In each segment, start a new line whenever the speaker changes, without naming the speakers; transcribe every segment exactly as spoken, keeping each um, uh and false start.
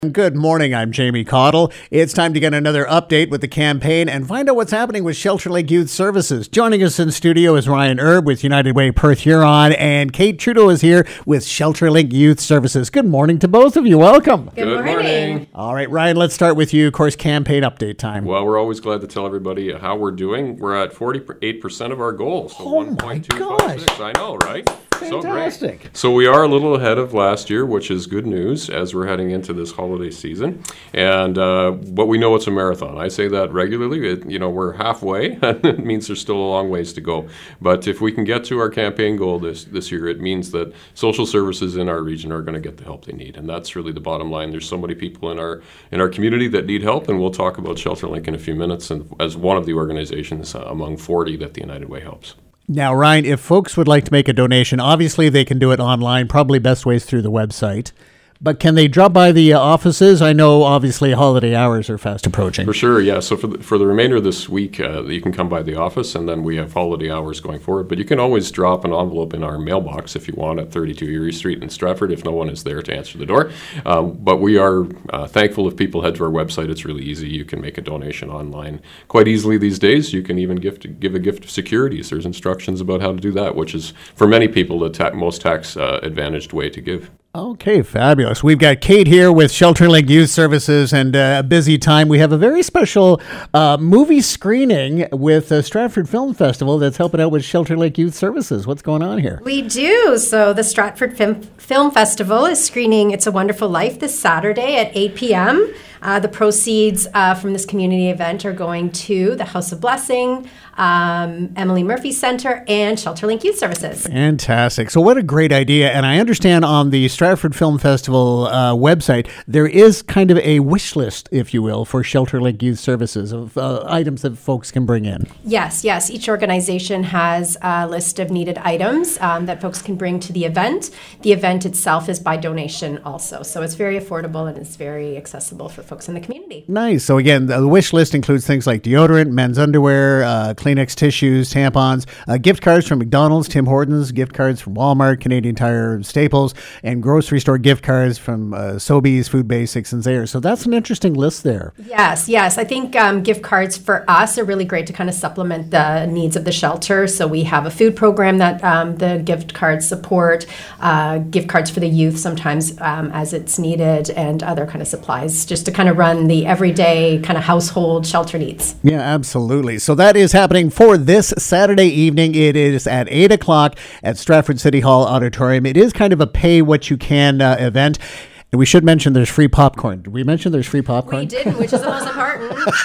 Good morning, I'm Jamie Cottle. It's time to get another update with the campaign and find out what's happening with Shelter Lake Youth Services. Joining us in studio is Ryan Erb with United Way Perth Huron, and Kate Trudeau is here with Shelter Lake Youth Services. Good morning to both of you. Welcome.
Good, Good morning. morning.
All right, Ryan, let's start with you. Of course, campaign update time.
Well, we're always glad to tell everybody how we're doing. We're at forty-eight percent of our goal. So
oh my gosh.
I know, right?
Fantastic.
So great. So we are a little ahead of last year, which is good news as we're heading into this holiday season. And uh, but we know it's a marathon. I say that regularly. It, you know, we're halfway. It means there's still a long ways to go. But if we can get to our campaign goal this this year, it means that social services in our region are going to get the help they need, and that's really the bottom line. There's so many people in our in our community that need help, and we'll talk about ShelterLink in a few minutes, and as one of the organizations uh, among forty that the United Way helps.
Now, Ryan, if folks would like to make a donation, obviously they can do it online. Probably best ways through the website. But can they drop by the uh, offices? I know, obviously, holiday hours are fast approaching.
For sure, yeah. So for the, for the remainder of this week, uh, you can come by the office, and then we have holiday hours going forward. But you can always drop an envelope in our mailbox if you want at thirty-two Erie Street in Stratford if no one is there to answer the door. Um, but we are uh, thankful if people head to our website. It's really easy. You can make a donation online quite easily these days. You can even gift, give a gift of securities. There's instructions about how to do that, which is, for many people, the ta- most tax-advantaged uh, way to give.
Okay, fabulous. We've got Kate here with Shelter Lake Youth Services, and uh, a busy time. We have a very special uh, movie screening with the Stratford Film Festival that's helping out with Shelter Lake Youth Services. What's going on here?
We do. So the Stratford Film, Film Festival is screening It's a Wonderful Life this Saturday at eight p.m. Uh, the proceeds uh, from this community event are going to the House of Blessing, um, Emily Murphy Center, and Shelter Lake Youth Services.
Fantastic. So what a great idea. And I understand on the Stratford Film Festival uh, website, there is kind of a wish list, if you will, for Shelter Lake Youth Services of uh, items that folks can bring in.
Yes, yes. Each organization has a list of needed items um, that folks can bring to the event. The event itself is by donation also. So it's very affordable and it's very accessible for folks in the community.
Nice. So again, the wish list includes things like deodorant, men's underwear, uh, Kleenex tissues, tampons, uh, gift cards from McDonald's, Tim Hortons, gift cards from Walmart, Canadian Tire, Staples, and grocery store gift cards from uh, Sobeys, Food Basics, and Zayre. So that's an interesting list there.
Yes, yes. I think um, gift cards for us are really great to kind of supplement the needs of the shelter. So we have a food program that um, the gift cards support, uh, gift cards for the youth sometimes um, as it's needed, and other kind of supplies just to kind of run the everyday kind of household shelter needs.
Yeah, absolutely. So that is happening for this Saturday evening. It is at eight o'clock at Stratford City Hall Auditorium. It is kind of a pay-what-you-can uh, event. And we should mention there's free popcorn. Did we mention there's free popcorn?
We didn't, which is the most important.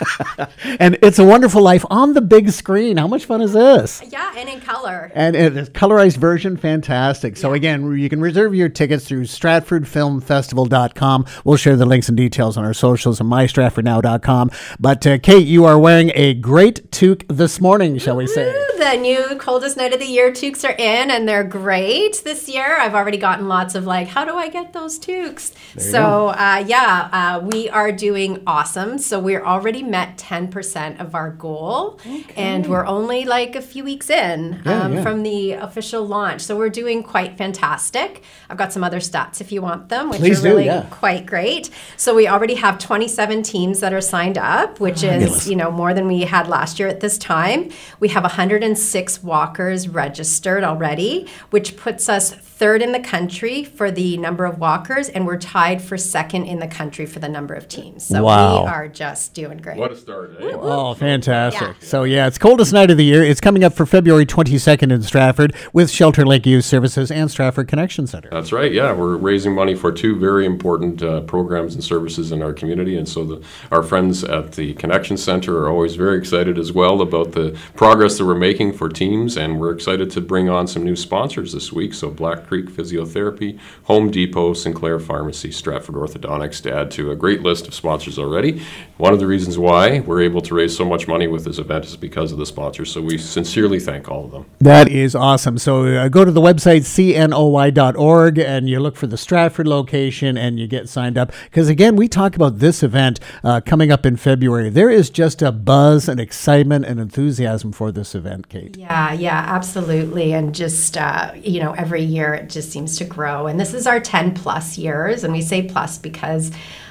And It's a Wonderful Life on the big screen. How much fun is this?
Yeah, and in color.
And it's a colorized version, fantastic. So
yeah.
Again, you can reserve your tickets through stratford film festival dot com. We'll share the links and details on our socials and my stratford now dot com. But uh, Kate, you are wearing a great toque this morning, shall we say?
Ooh, the new coldest night of the year toques are in, and they're great this year. I've already gotten lots of like, how do I get those toques? So, uh, yeah, uh, we are doing awesome. So we're already met ten percent of our goal, okay. And we're only like a few weeks in
yeah,
um,
yeah.
from the official launch. So we're doing quite fantastic. I've got some other stats if you want them, which
Please
are really
do, yeah.
quite great. So we already have twenty-seven teams that are signed up, which
Fabulous.
is, you know, more than we had last year at this time. We have one hundred six walkers registered already, which puts us third in the country for the number of walkers, and we're tied for second in the country for the number of teams. So
wow.
we are just doing great.
What a start, eh?
Oh, fantastic.
Yeah.
So, yeah, it's coldest night of the year. It's coming up for February twenty-second in Stratford with Shelter Lake Youth Services and Stratford Connection Center.
That's right, yeah. We're raising money for two very important uh, programs and services in our community, and so the, our friends at the Connection Center are always very excited as well about the progress that we're making for teams, and we're excited to bring on some new sponsors this week. So Black Creek Physiotherapy, Home Depot, Sinclair Pharmacy, Stratford Orthodontics to add to a great list of sponsors already. One of the reasons why we're able to raise so much money with this event is because of the sponsors, so we sincerely thank all of them.
That is awesome. So uh, go to the website c n o y dot org and you look for the Stratford location and you get signed up. Because again, we talk about this event uh, coming up in February. There is just a buzz and excitement and enthusiasm for this event, Kate.
Yeah, yeah, absolutely. And just, uh, you know, every year it just seems to grow. And this is our ten plus years. And we say plus because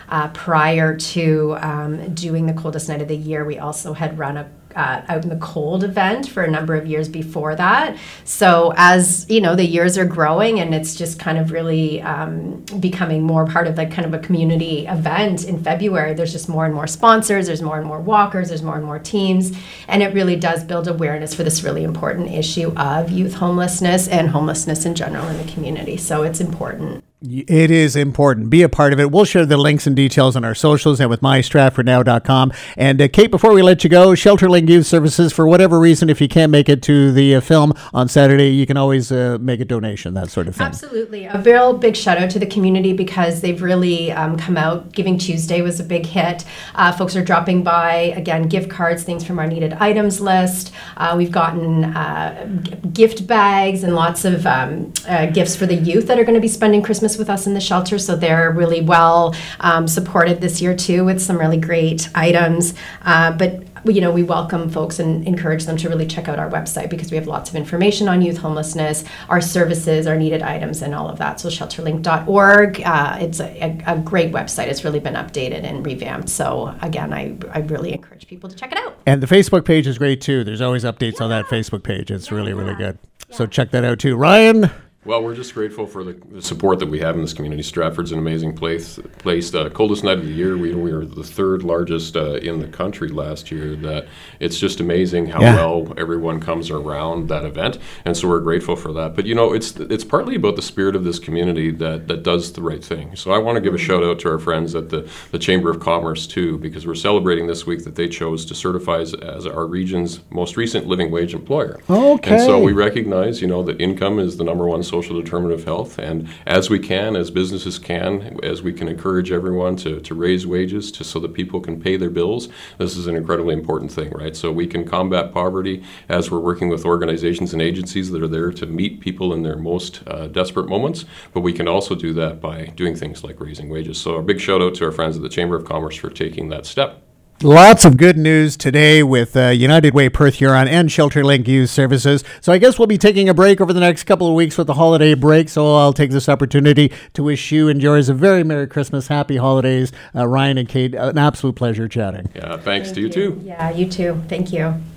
Uh, prior to um, doing the coldest night of the year, we also had run a Uh, out in the cold event for a number of years before that. So as you know, the years are growing and it's just kind of really um, becoming more part of like kind of a community event in February. There's just more and more sponsors, there's more and more walkers, there's more and more teams, and it really does build awareness for this really important issue of youth homelessness and homelessness in general in the community. So it's important.
It is important. Be a part of it. We'll share the links and details on our socials and with my stratford now dot com. And uh, Kate, before we let you go, ShelterLink Youth Services, for whatever reason, if you can't make it to the uh, film on Saturday, you can always uh, make a donation, that sort of thing.
Absolutely. A real big shout out to the community because they've really um, come out. Giving Tuesday was a big hit. Uh, folks are dropping by, again, gift cards, things from our needed items list. Uh, we've gotten uh, g- gift bags and lots of um, uh, gifts for the youth that are going to be spending Christmas with us in the shelter, so they're really well um, supported this year too with some really great items. Uh, but you know, we welcome folks and encourage them to really check out our website because we have lots of information on youth homelessness, our services, our needed items, and all of that. So shelter link dot org, uh, it's a, a great website. It's really been updated and revamped. So again, I, I really encourage people to check it out.
And the Facebook page is great too. There's always updates yeah. on that Facebook page. It's yeah, really, yeah. really good. Yeah. So check that out too. Ryan?
Well, we're just grateful for the, the support that we have in this community. Stratford's an amazing place. Place uh, coldest night of the year. We, we were the third largest uh, in the country last year. That it's just amazing how yeah. well everyone comes around that event, and so we're grateful for that. But you know, it's it's partly about the spirit of this community that, that does the right thing. So I want to give a shout out to our friends at the, the Chamber of Commerce too, because we're celebrating this week that they chose to certify as, as our region's most recent living wage employer.
Okay.
And so we recognize, you know, that income is the number one source social determinant of health, and as we can, as businesses can, as we can encourage everyone to, to raise wages to so that people can pay their bills, this is an incredibly important thing, right? So we can combat poverty as we're working with organizations and agencies that are there to meet people in their most uh, desperate moments, but we can also do that by doing things like raising wages. So a big shout out to our friends at the Chamber of Commerce for taking that step.
Lots of good news today with uh, United Way Perth Huron and ShelterLink Youth Services. So I guess we'll be taking a break over the next couple of weeks with the holiday break. So I'll take this opportunity to wish you and yours a very Merry Christmas, Happy Holidays. Uh, Ryan and Kate, an absolute pleasure chatting.
Yeah, thanks
Thank
to you,
you
too.
Yeah, you too. Thank you.